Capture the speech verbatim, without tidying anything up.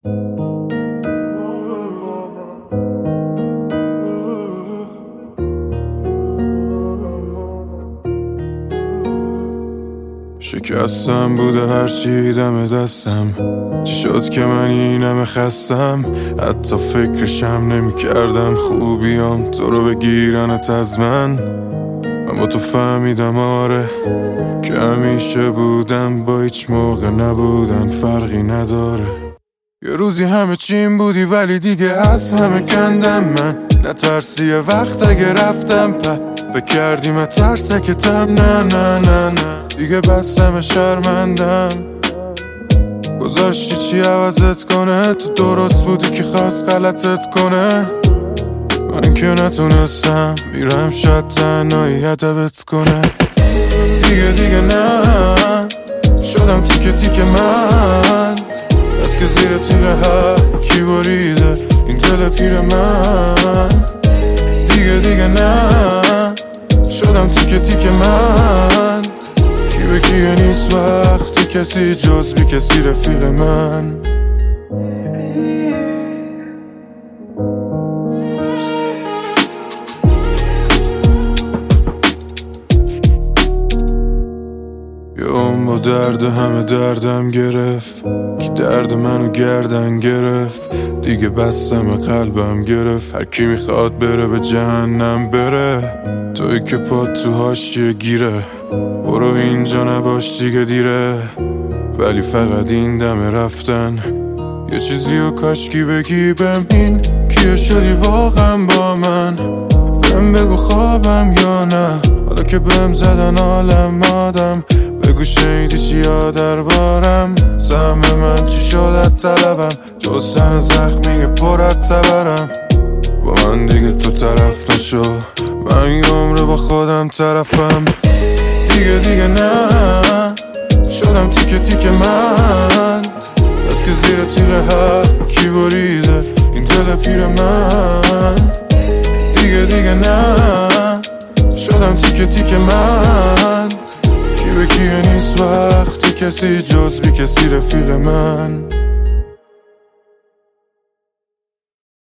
شکستم بوده هرچی دم دستم، چی شد که من اینم خستم؟ حتی فکرشم نمی کردم خوبیام تو رو بگیرنت از من. من با تو فهمیدم آره که همیشه بودم، با هیچ موقع نبودن فرقی نداره. یه روزی همه چیم بودی ولی دیگه از همه کندم من. نترسی یه وقت اگه رفتم په بکردیم ترسکتم، نه نه نه نه دیگه بستم شرمندم. گذاشتی چی عوضت کنه؟ تو درست بودی که خواست غلطت کنه. من که نتونستم میرم شاید تنهایی ادبت کنه. دیگه دیگه نه شدم تیکه تیکه من، بس که زیر تیغ هر کی بریده این دل پیر من. دیگه دیگه نه شدم تیکه تیکه من، کی به کیه نیست وقتی کسی جز بی کسی رفیق من. یه اون با درد همه دردم گرفت، کی درد منو گردن گرفت. دیگه بستم قلبم گرفت، هر کی میخواد بره به جهنم بره. توی که پات تو حاشیه گیره، برو اینجا نباش دیگه دیره. ولی فقط این دم رفتن یه چیزی و کاشکی بگی بهم، این کیه شدی واقعا با من؟ بهم بگو خوابم یا نه، حالا که بهم زدن عالم آدم. بگو شنیدی چیا دربارم؟ سهم من چی شد از طلبم؟ جز سن زخمی پرت تبرم. با من دیگه تو طرف نشو، من یه عمره با خودم طرفم. دیگه دیگه نه شدم تیکه تیکه من، بس که زیر تیغ هر کی بریده این دل پیر من. دیگه دیگه نه شدم تیکه تیکه من، کی به کیه نیست وقتی کسی جز بی کسی رفیق من.